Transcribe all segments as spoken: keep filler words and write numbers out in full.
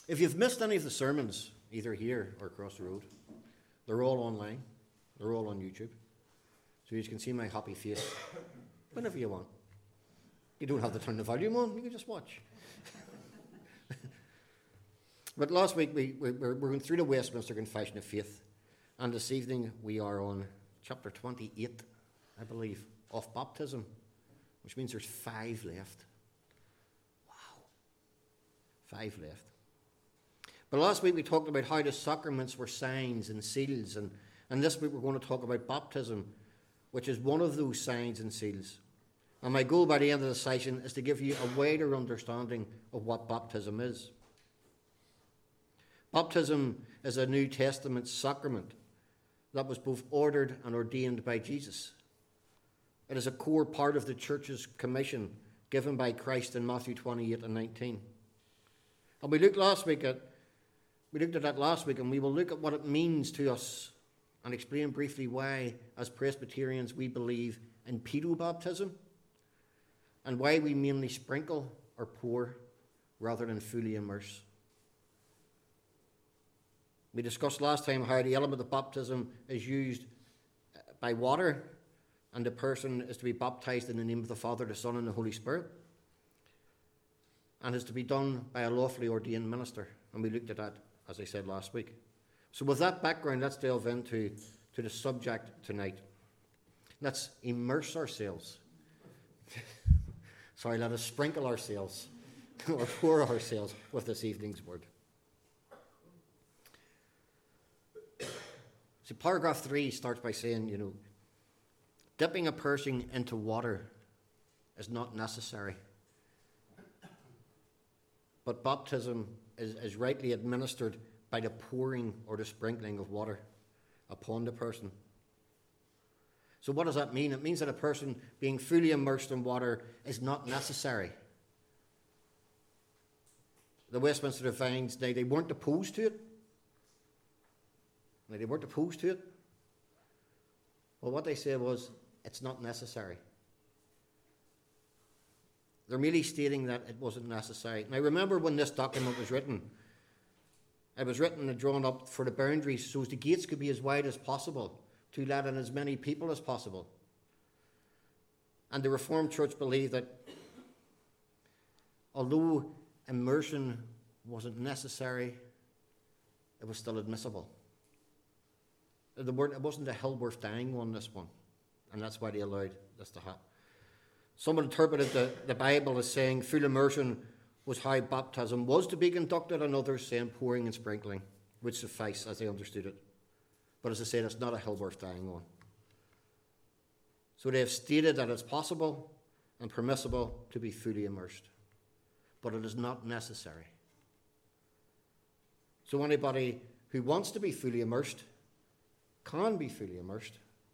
If you've missed any of the sermons, either here or across the road, they're all online. They're all on YouTube. So you can see my happy face whenever you want. You don't have to turn the volume on. You can just watch. But last week we, we, we're going through the Westminster Confession of Faith. And this evening we are on chapter twenty-eight, I believe, of baptism, which means there's five left. Wow. Five left. But last week we talked about how the sacraments were signs and seals, and, and this week we're going to talk about baptism, which is one of those signs and seals. And my goal by the end of the session is to give you a wider understanding of what baptism is. Baptism is a New Testament sacrament that was both ordered and ordained by Jesus. It is a core part of the church's commission given by Christ in Matthew twenty-eight and nineteen. And we looked last week at We looked at that last week, and we will look at what it means to us and explain briefly why, as Presbyterians, we believe in pedobaptism and why we mainly sprinkle or pour rather than fully immerse. We discussed last time how the element of baptism is used by water, and the person is to be baptized in the name of the Father, the Son, and the Holy Spirit, and is to be done by a lawfully ordained minister. And we looked at that, as I said last week. So with that background, let's delve into to the subject tonight. Let's immerse ourselves. Sorry, let us sprinkle ourselves or pour ourselves with this evening's word. See, paragraph three starts by saying, you know, dipping a person into water is not necessary. But baptism is, is rightly administered by the pouring or the sprinkling of water upon the person. So what does that mean? It means that a person being fully immersed in water is not necessary. The Westminster Divines, now they weren't opposed to it. Now they weren't opposed to it. Well, what they said was, it's not necessary. They're merely stating that it wasn't necessary. Now remember when this document was written, it was written and drawn up for the boundaries so as the gates could be as wide as possible to let in as many people as possible. And the Reformed Church believed that although immersion wasn't necessary, it was still admissible. The word, it wasn't a hell worth dying one, this one. And that's why they allowed this to happen. Some interpreted the, the Bible as saying full immersion was how baptism was to be conducted, and others saying pouring and sprinkling would suffice as they understood it. But as I said, it's not a hill worth dying on. So they have stated that it's possible and permissible to be fully immersed, but it is not necessary. So anybody who wants to be fully immersed can be fully immersed,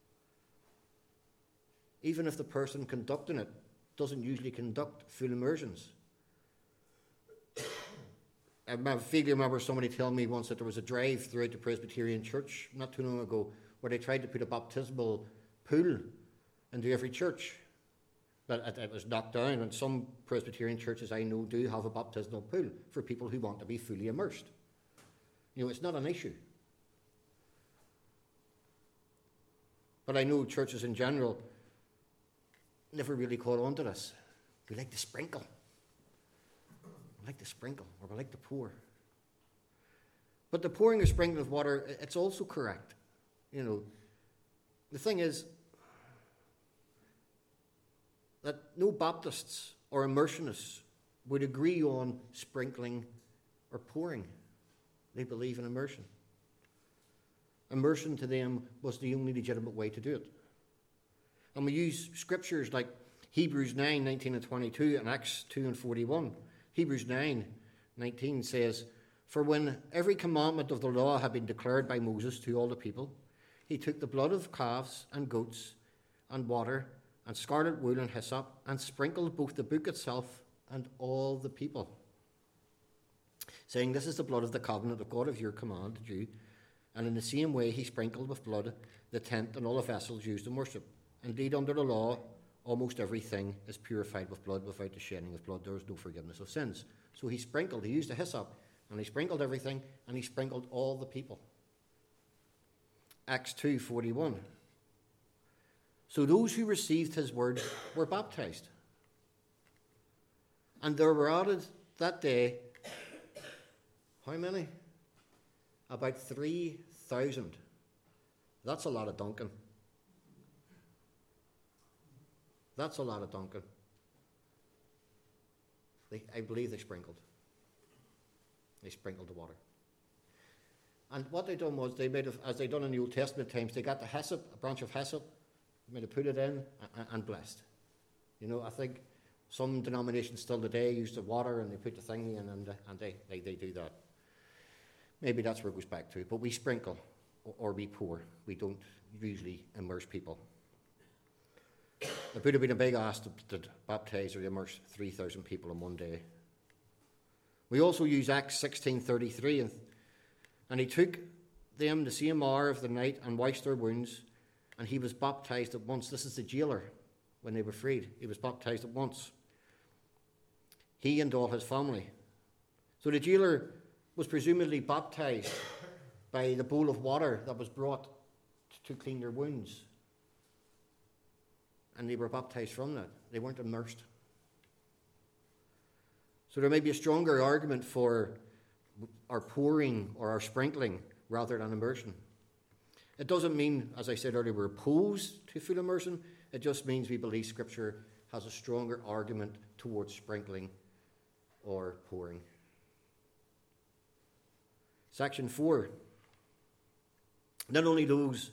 even if the person conducting it doesn't usually conduct full immersions. I vaguely remember somebody telling me once that there was a drive throughout the Presbyterian Church not too long ago where they tried to put a baptismal pool into every church. But it was knocked down, and some Presbyterian churches I know do have a baptismal pool for people who want to be fully immersed. You know, it's not an issue. But I know churches in general never really caught on to this. We like to sprinkle. We like to sprinkle, or we like to pour. But the pouring or sprinkling of water, it's also correct. You know, the thing is that no Baptists or immersionists would agree on sprinkling or pouring. They believe in immersion. Immersion to them was the only legitimate way to do it. And we use scriptures like Hebrews nine, nineteen and twenty-two and Acts two and forty-one. Hebrews nine, nineteen says, "For when every commandment of the law had been declared by Moses to all the people, he took the blood of calves and goats and water and scarlet wool and hyssop and sprinkled both the book itself and all the people, saying, 'This is the blood of the covenant of God of your command, you.' And in the same way he sprinkled with blood the tent and all the vessels used in worship. Indeed, under the law, almost everything is purified with blood. Without the shedding of blood, there is no forgiveness of sins." So he sprinkled, he used a hyssop And he sprinkled everything, and he sprinkled all the people. Acts two forty-one. So those who received his word were baptized. And there were added that day, how many? About three thousand. That's a lot of Duncan. That's a lot of Duncan. They, I believe they sprinkled. They sprinkled the water. And what they done was, they made, a, as they done in the Old Testament times, they got the hyssop, a branch of hyssop, made it put it in and, and blessed. You know, I think some denominations still today use the water and they put the thingy in and, and they, they, they do that. Maybe that's where it goes back to. But we sprinkle or, or we pour. We don't usually immerse people. It would have been a big ask to, to baptize or immerse three thousand people in one day. We also use Acts sixteen thirty-three, and, and he took them the same hour of the night and washed their wounds, and he was baptized at once. This is the jailer when they were freed. He was baptized at once. He and all his family. So the jailer was presumably baptized by the bowl of water that was brought to clean their wounds. And they were baptized from that. They weren't immersed. So there may be a stronger argument for our pouring or our sprinkling rather than immersion. It doesn't mean, as I said earlier, we're opposed to full immersion. It just means we believe Scripture has a stronger argument towards sprinkling or pouring. Section four. Not only those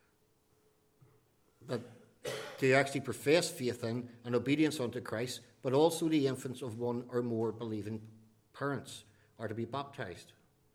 that they actually profess faith in and obedience unto Christ, but also the infants of one or more believing parents are to be baptized.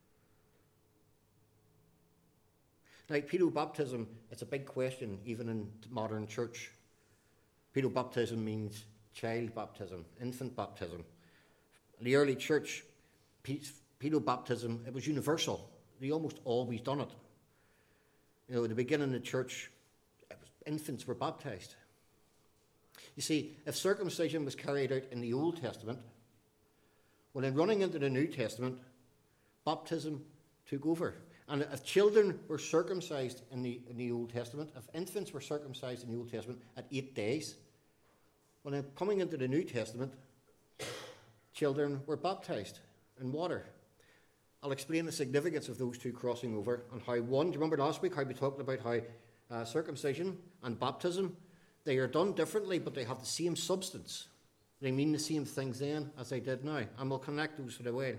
Now, pedobaptism, it's a big question even in modern church. Pedobaptism means child baptism, infant baptism. In the early church, pedobaptism, it was universal. They almost always done it. You know, at the beginning of the church, infants were baptized. You see, if circumcision was carried out in the Old Testament, well, in running into the New Testament, baptism took over. And if children were circumcised in the, in the Old Testament, if infants were circumcised in the Old Testament at eight days, well, then coming into the New Testament, children were baptized in water. I'll explain the significance of those two crossing over and how one, do you remember last week how we talked about how Uh, circumcision and baptism, they are done differently, but they have the same substance. They mean the same things then as they did now, and we'll connect those for a while.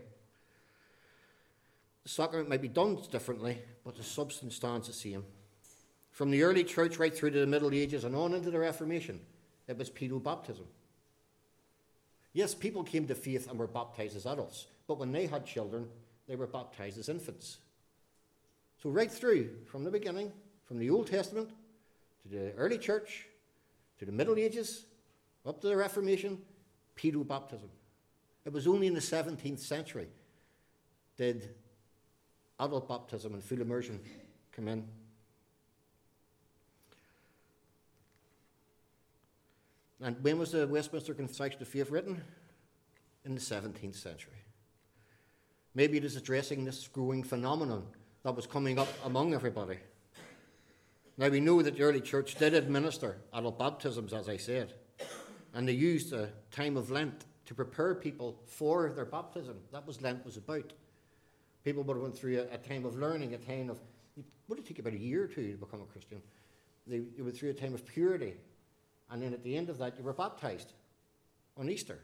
The sacrament might be done differently, but the substance stands the same. From the early church right through to the Middle Ages and on into the Reformation, it was pedobaptism. Yes, people came to faith and were baptized as adults, but when they had children, they were baptized as infants. So right through, from the beginning, from the Old Testament to the early church, to the Middle Ages, up to the Reformation, pedobaptism. It was only in the seventeenth century did adult baptism and full immersion come in. And when was the Westminster Confession of Faith written? In the seventeenth century. Maybe it is addressing this growing phenomenon that was coming up among everybody. Now, we know that the early church did administer adult baptisms, as I said, and they used a time of Lent to prepare people for their baptism. That was Lent was about. People would have went through a, a time of learning, a time of, it would have taken about a year or two to become a Christian. They, they went through a time of purity, and then at the end of that, you were baptized on Easter.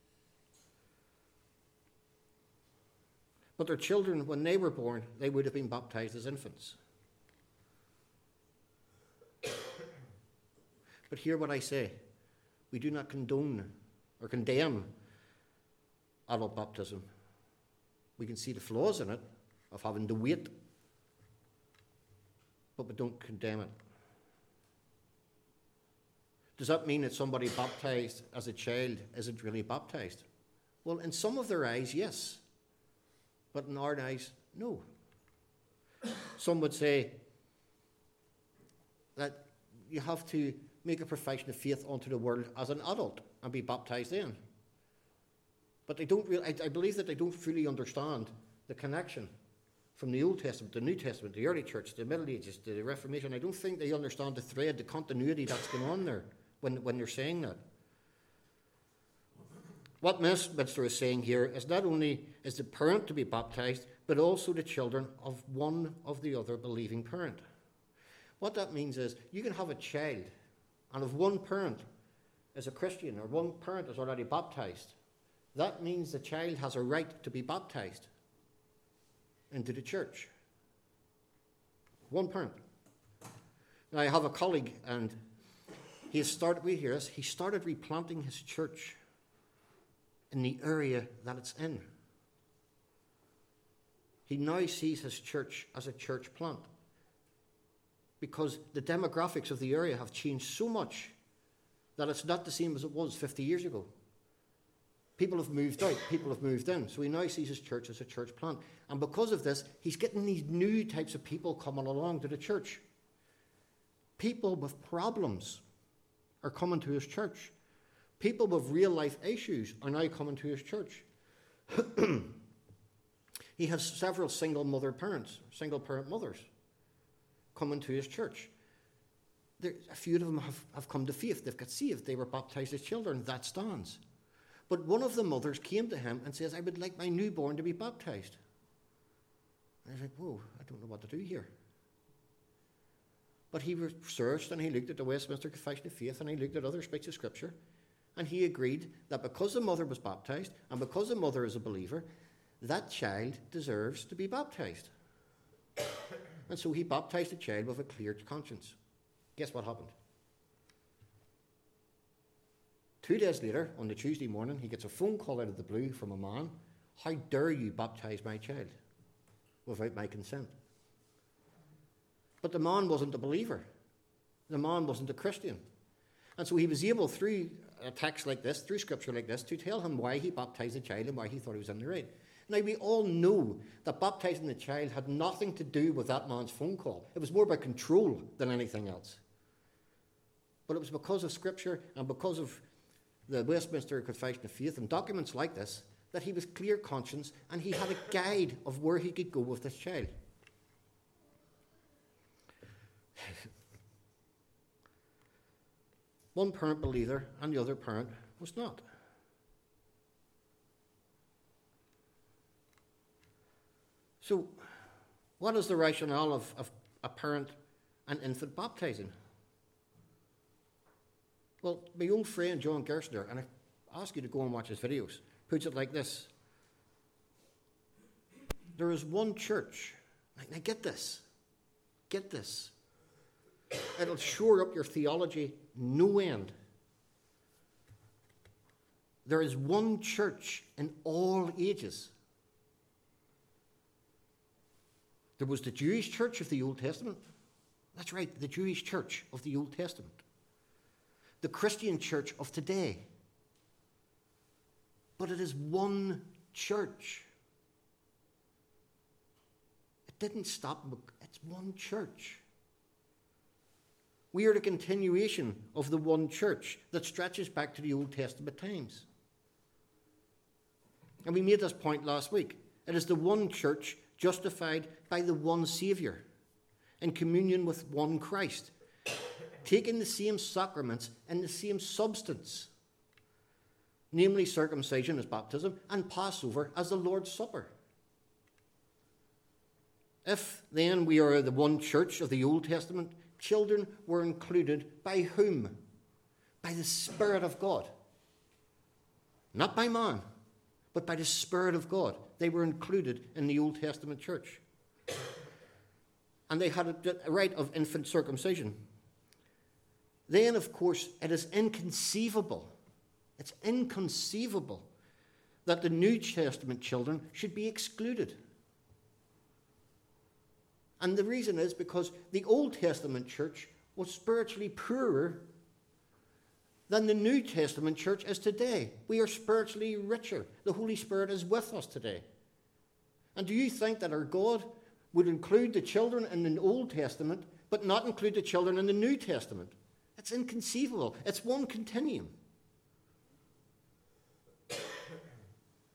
But their children, when they were born, they would have been baptized as infants. But hear what I say. We do not condone or condemn adult baptism. We can see the flaws in it, of having to wait, but we don't condemn it. Does that mean that somebody baptized as a child isn't really baptized? Well, in some of their eyes, yes. But in our eyes, no. Some would say that you have to make a profession of faith unto the world as an adult and be baptized then. But they don't really, I, I believe that they don't fully understand the connection from the Old Testament, the New Testament, the early church, the Middle Ages, the Reformation. I don't think they understand the thread, the continuity that's going on there when, when they're saying that. What Westminster is saying here is not only is the parent to be baptized, but also the children of one of the other believing parent. What that means is you can have a child, and if one parent is a Christian or one parent is already baptized, that means the child has a right to be baptized into the church. One parent. Now, I have a colleague, and he has started, we hear this, he started replanting his church in the area that it's in. He now sees his church as a church plant because the demographics of the area have changed so much that it's not the same as it was fifty years ago. People have moved out, people have moved in, so he now sees his church as a church plant. And because of this, he's getting these new types of people coming along to the church. People with problems are coming to his church. People with real life issues are now coming to his church. He has several single mother parents, single parent mothers, coming to his church. There, a few of them have, have come to faith. They've got saved. They were baptized as children. That stands. But one of the mothers came to him and says, I would like my newborn to be baptized. And I was like, whoa, I don't know what to do here. But he researched and he looked at the Westminster Confession of Faith and he looked at other bits of Scripture. And he agreed that because the mother was baptized and because the mother is a believer, that child deserves to be baptized. And so he baptized the child with a clear conscience. Guess what happened? Two days later, on the Tuesday morning, he gets a phone call out of the blue from a man. How dare you baptize my child without my consent? But the man wasn't a believer. The man wasn't a Christian. And so he was able, through a text like this, through Scripture like this, to tell him why he baptized the child and why he thought he was in the right. Now, we all know that baptizing the child had nothing to do with that man's phone call. It was more about control than anything else. But it was because of Scripture and because of the Westminster Confession of Faith and documents like this that he was clear conscience and he had a guide of where he could go with this child. One parent believer and the other parent was not. So, what is the rationale of, of a parent and infant baptizing? Well, my old friend John Gerstner, and I ask you to go and watch his videos, puts it like this. There is one church. Now get this. Get this. It'll shore up your theology no end. There is one church in all ages. There was the Jewish church of the Old Testament. That's right, the Jewish church of the Old Testament. The Christian church of today. But it is one church. It didn't stop. It's one church. We are the continuation of the one church that stretches back to the Old Testament times. And we made this point last week. It is the one church justified by the one Saviour, in communion with one Christ, taking the same sacraments and the same substance, namely circumcision as baptism and Passover as the Lord's Supper. If then we are the one church of the Old Testament, children were included by whom? By the Spirit of God. Not by man, but by the Spirit of God. They were included in the Old Testament church. And they had a right of infant circumcision. Then, of course, it is inconceivable. It's inconceivable that the New Testament children should be excluded. And the reason is because the Old Testament church was spiritually poorer than the New Testament church is today. We are spiritually richer. The Holy Spirit is with us today. And do you think that our God would include the children in the Old Testament, but not include the children in the New Testament? It's inconceivable. It's one continuum.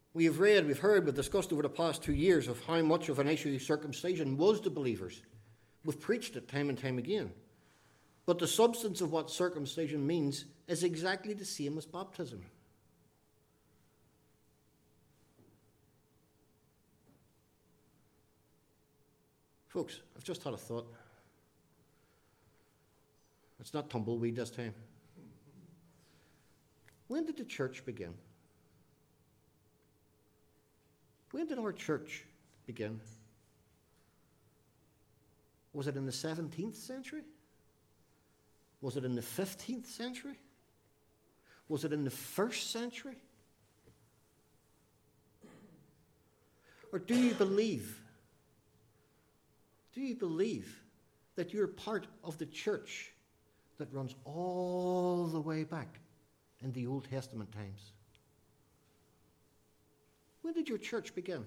We have read, we've heard, we've discussed over the past two years of how much of an issue circumcision was to believers. We've preached it time and time again. But the substance of what circumcision means is exactly the same as baptism. Folks, I've just had a thought. It's not tumbleweed this time. When did the church begin? When did our church begin? Was it in the seventeenth century? Was it in the fifteenth century? Was it in the first century? Or do you believe, do you believe that you're part of the church that runs all the way back in the Old Testament times? When did your church begin?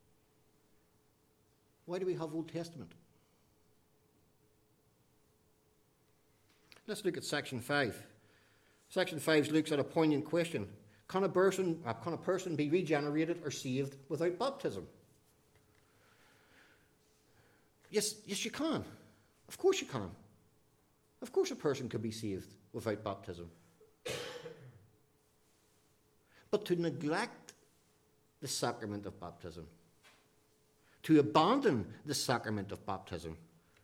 Why do we have Old Testament? Let's look at section five. Section five looks at a poignant question. Can a person, uh, can a person be regenerated or saved without baptism? Yes, yes, you can. Of course you can. Of course a person could be saved without baptism. But to neglect the sacrament of baptism, to abandon the sacrament of baptism,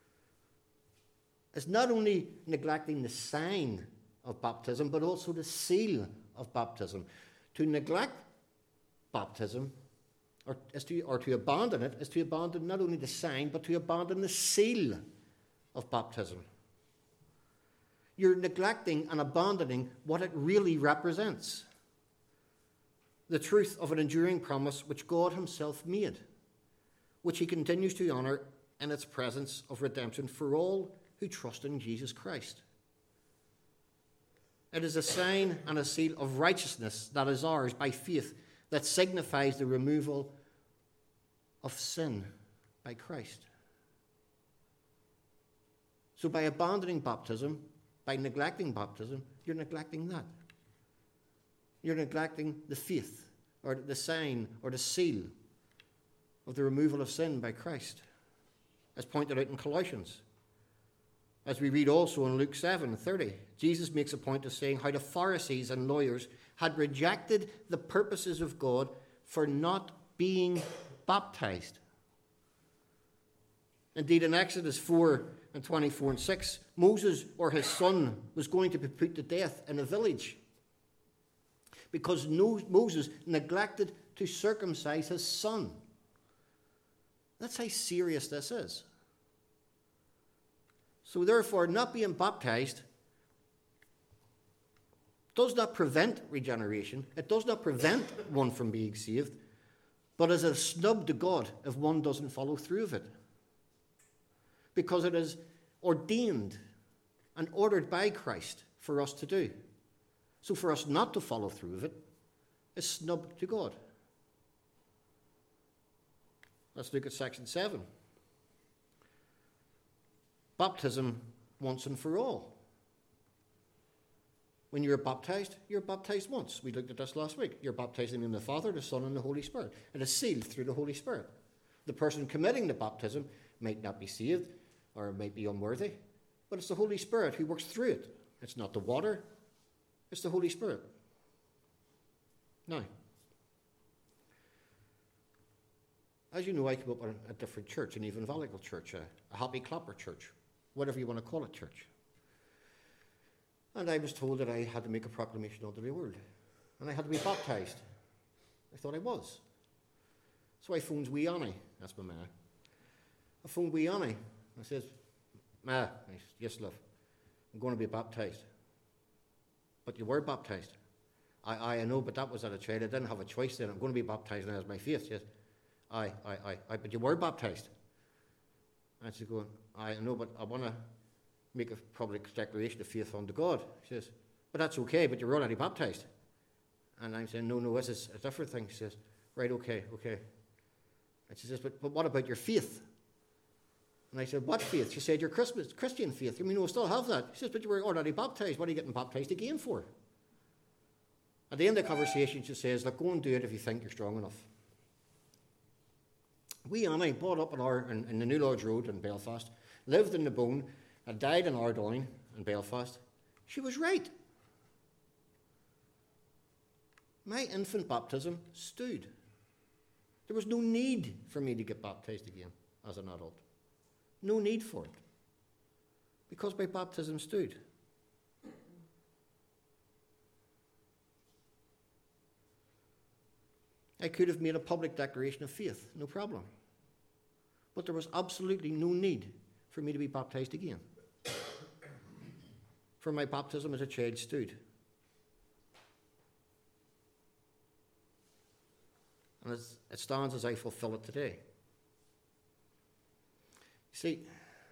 is not only neglecting the sign of baptism, but also the seal of baptism. To neglect baptism, or, is to, or to abandon it, is to abandon not only the sign, but to abandon the seal of baptism. You're neglecting and abandoning what it really represents. The truth of an enduring promise which God himself made, which he continues to honour in its presence of redemption for all who trust in Jesus Christ. It is a sign and a seal of righteousness that is ours by faith, that signifies the removal of sin by Christ. So by abandoning baptism, by neglecting baptism, you're neglecting that. You're neglecting the faith, or the sign, or the seal of the removal of sin by Christ, as pointed out in Colossians. As we read also in Luke seven thirty, Jesus makes a point of saying how the Pharisees and lawyers had rejected the purposes of God for not being baptized. Indeed, in Exodus four and twenty-four and six, Moses or his son was going to be put to death in a village because Moses neglected to circumcise his son. That's how serious this is. So therefore, not being baptized does not prevent regeneration. It does not prevent one from being saved, but is a snub to God if one doesn't follow through with it. Because it is ordained and ordered by Christ for us to do. So for us not to follow through with it is snub to God. Let's look at section seven. Baptism once and for all. When you're baptized, you're baptized once. We looked at this last week. You're baptized in the name of the Father, the Son, and the Holy Spirit. It is sealed through the Holy Spirit. The person committing the baptism might not be saved or might be unworthy, but it's the Holy Spirit who works through it. It's not the water, it's the Holy Spirit. Now, as you know, I came up in a different church, an evangelical church, a, a happy clapper church, whatever you want to call it, church. And I was told that I had to make a proclamation unto the world. And I had to be baptized. I thought I was. So I phoned wee Annie, that's my ma. I phoned wee Annie. I says, Ma, I said, yes, love, I'm going to be baptized. But you were baptized. I, I, I know, but that was at a child. I didn't have a choice then. I'm going to be baptized now as my faith. Yes. Aye, aye, aye, aye, but you were baptized. And she's going, I know, but I want to make a public declaration of faith unto God. She says, but that's okay, but you're already baptized. And I'm saying, no, no, this is a different thing. She says, right, okay, okay. And she says, but, but what about your faith? And I said, what faith? She said, your Christmas, Christian faith. I mean, we'll still have that. She says, but you were already baptized. What are you getting baptized again for? At the end of the conversation, she says, look, go and do it if you think you're strong enough. Wee Annie, brought up in, our, in, in the New Lodge Road in Belfast, lived in the Bone, and died in Ardoyne in Belfast. She was right. My infant baptism stood. There was no need for me to get baptized again as an adult. No need for it. Because my baptism stood. I could have made a public declaration of faith, no problem. But there was absolutely no need for me to be baptized again. For my baptism as a child stood. And it stands as I fulfill it today. You see,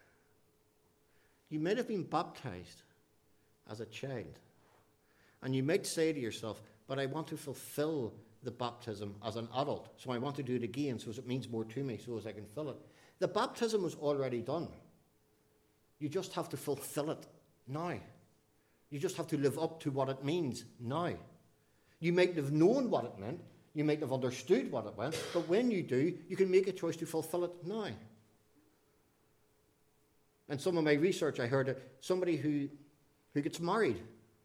you might have been baptized as a child. And you might say to yourself, but I want to fulfill the baptism as an adult. So I want to do it again so as it means more to me, so as I can fill it. The baptism was already done. You just have to fulfill it now. You just have to live up to what it means now. You might have known what it meant. You might have understood what it meant. But when you do, you can make a choice to fulfill it now. In some of my research, I heard that somebody who, who gets married,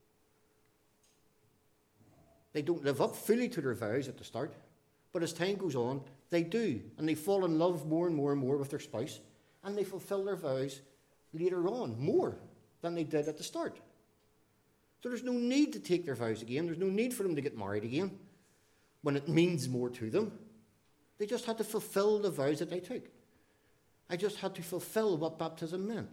they don't live up fully to their vows at the start. But as time goes on, they do. And they fall in love more and more and more with their spouse. And they fulfill their vows later on, more than they did at the start. So there's no need to take their vows again. There's no need for them to get married again when it means more to them. They just had to fulfill the vows that they took. I just had to fulfill what baptism meant.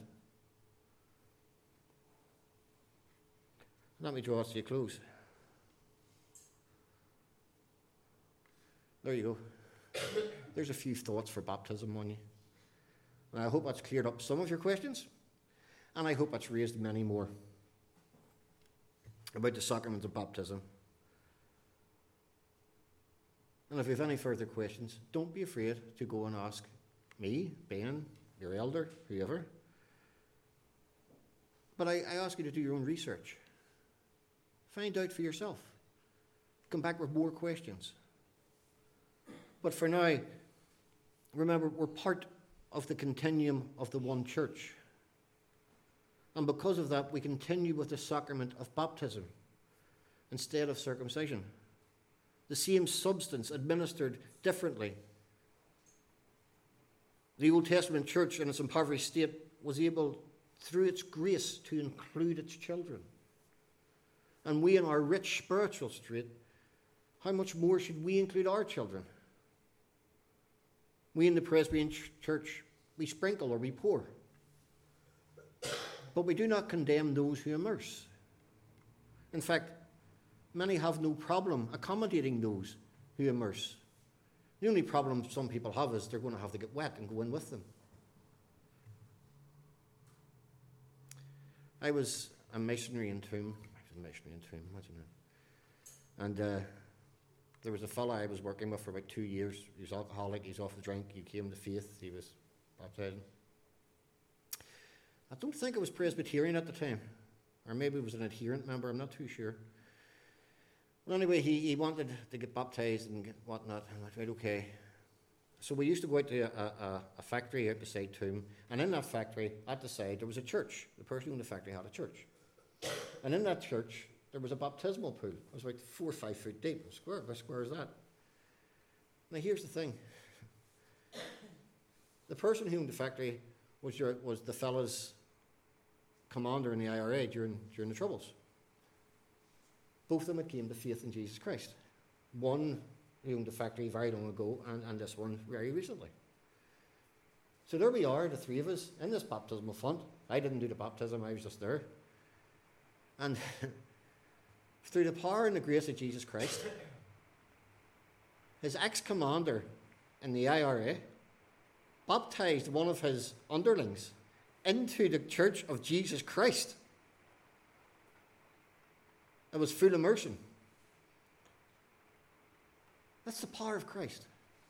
Let me draw us to a close. There you go. There's a few thoughts for baptism on you. And I hope that's cleared up some of your questions, and I hope that's raised many more about the sacrament of baptism. And if you have any further questions, don't be afraid to go and ask me, Ben, your elder, whoever. But I, I ask you to do your own research. Find out for yourself. Come back with more questions. But for now, remember, we're part of the continuum of the one church. And because of that, we continue with the sacrament of baptism instead of circumcision. The same substance administered differently. The Old Testament church in its impoverished state was able, through its grace, to include its children. And we in our rich spiritual state, how much more should we include our children? We in the Presbyterian church, we sprinkle or we pour. But we do not condemn those who immerse. In fact, many have no problem accommodating those who immerse. The only problem some people have is they're going to have to get wet and go in with them. I was a missionary in Tuam. I was a missionary in Tuam, imagine that. And uh, there was a fella I was working with for about two years. He was alcoholic, he was off the drink, he came to faith, he was baptized. I don't think it was Presbyterian at the time, or maybe it was an adherent member, I'm not too sure. Well, anyway, he, he wanted to get baptized and get whatnot. I went, right, okay. So we used to go out to a, a, a factory out beside Tuam, and in that factory, at the side, there was a church. The person who owned the factory had a church. And in that church, there was a baptismal pool. It was about four or five foot deep. Square, how square is that? Now, here's the thing. The person who owned the factory was, your, was the fella's commander in the I R A during, during the Troubles. Both of them had came to faith in Jesus Christ. One who owned the factory very long ago, and, and this one very recently. So there we are, the three of us, in this baptismal font. I didn't do the baptism, I was just there. And through the power and the grace of Jesus Christ, his ex-commander in the I R A baptized one of his underlings into the Church of Jesus Christ. It was full immersion. That's the power of Christ.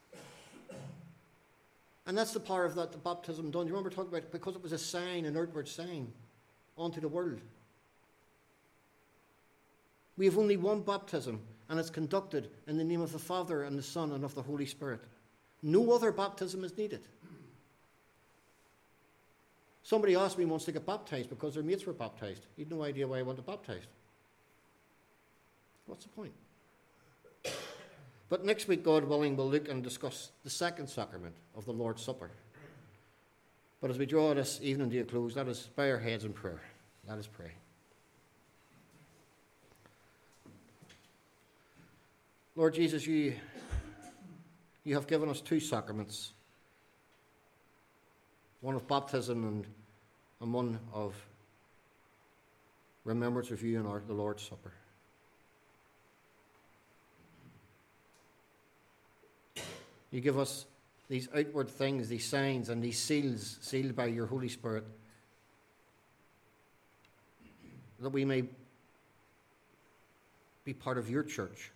And that's the power of that the baptism done. You remember talking about it? Because it was a sign, an outward sign, onto the world. We have only one baptism, and it's conducted in the name of the Father and the Son and of the Holy Spirit. No other baptism is needed. Somebody asked me once to get baptized because their mates were baptized. He had no idea why I wanted baptized. What's the point? But next week, God willing, we'll look and discuss the second sacrament of the Lord's Supper. But as we draw this evening to a close, let us bow our heads in prayer. Let us pray. Lord Jesus, you, you have given us two sacraments, one of baptism and, and one of remembrance of you in our, the Lord's Supper. You give us these outward things, these signs and these seals, sealed by your Holy Spirit, that we may be part of your church.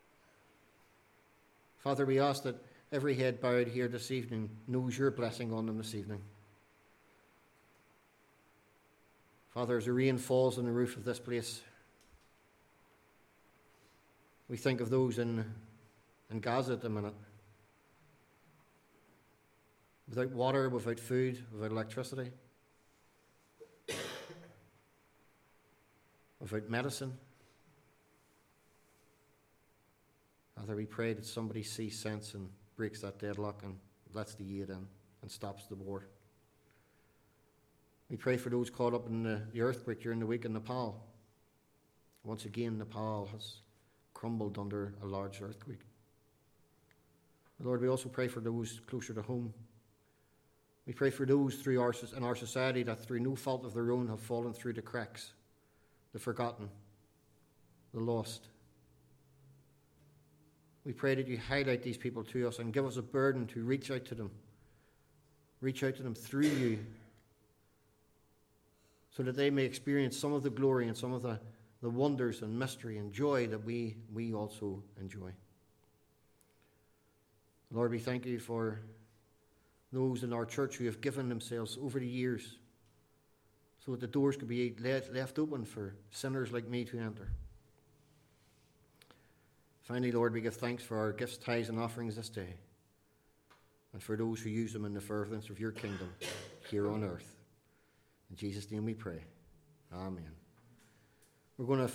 Father, we ask that every head bowed here this evening knows your blessing on them this evening. Father, as the rain falls on the roof of this place, we think of those in, in Gaza at the minute. Without water, without food, without electricity, without medicine. Father, we pray that somebody sees sense and breaks that deadlock and lets the aid in and stops the war. We pray for those caught up in the, the earthquake during the week in Nepal. Once again, Nepal has crumbled under a large earthquake. Lord, we also pray for those closer to home. We pray for those through our, in our society that through no fault of their own have fallen through the cracks, the forgotten, the lost. We pray that you highlight these people to us and give us a burden to reach out to them, reach out to them through you, so that they may experience some of the glory and some of the, the wonders and mystery and joy that we, we also enjoy. Lord, we thank you for those in our church who have given themselves over the years so that the doors could be left, left open for sinners like me to enter. Finally, Lord, we give thanks for our gifts, tithes, and offerings this day, and for those who use them in the furtherance of your kingdom here on earth. In Jesus' name we pray. Amen. We're going to